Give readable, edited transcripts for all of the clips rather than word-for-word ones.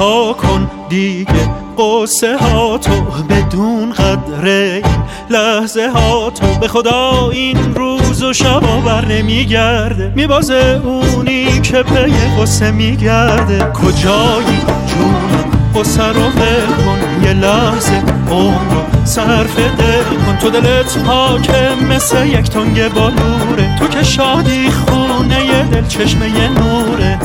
رها کن دیگه قصه ها تو، بدون قدر این لحظه ها تو. به خدا این روز و شبا بر نمیگرده، میبازه اونی که پی قصه میگرده. کجایی جونم قصه رو ول کن، یه لحظه عمر رو صرف دل کن. تو دلت پاکه مثل یک تنگ بالوره، تو که شادی خونه ی دل چشمه ی نوره.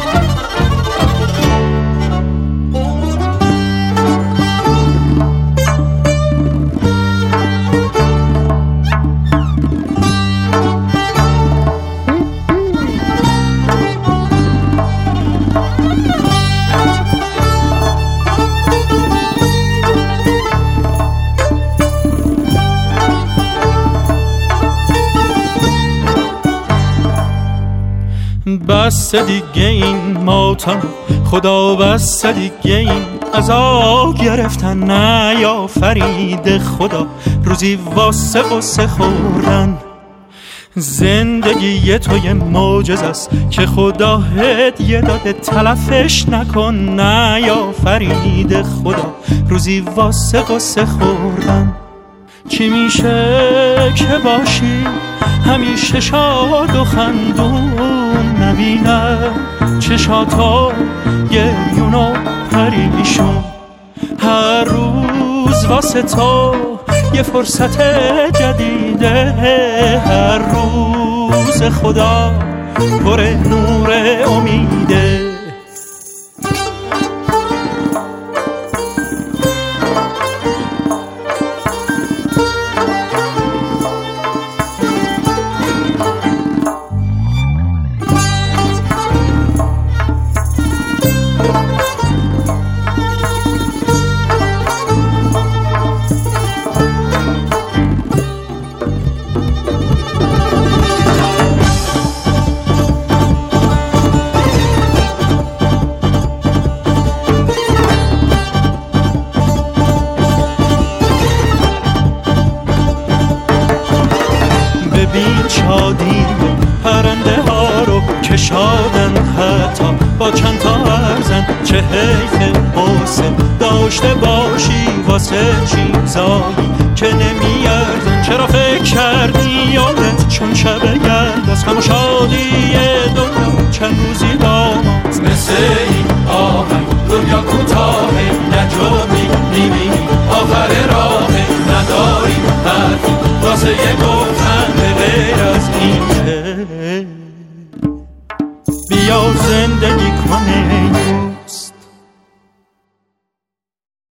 بس دیگه این ماتم خدا، بس دیگه این عذاب گرفتن. نه یا فرید خدا روزی واسه قصه خوردن. زندگی تو یه معجزه است که خدا هدیه داده، تلفش نکن. نه یا فرید خدا روزی واسه قصه خوردن. چی میشه که باشی همیشه شاد و خندون، نبینه چشاتا گریون و پریشون. هر روز واسه تو یه فرصت جدیده، هر روز خدا پر نور امیده. ببین شادی پرنده ها رو که شادن، حتی با چند تا ارزن. چه حیف قصه داشته باشی واسه چیزایی که نمیارزن. چرا فکر کردی یادت چون شب گرد از غم و شادی دنیا چند روزی با ماست. مثل این آهنگ دنیا کوتاهه،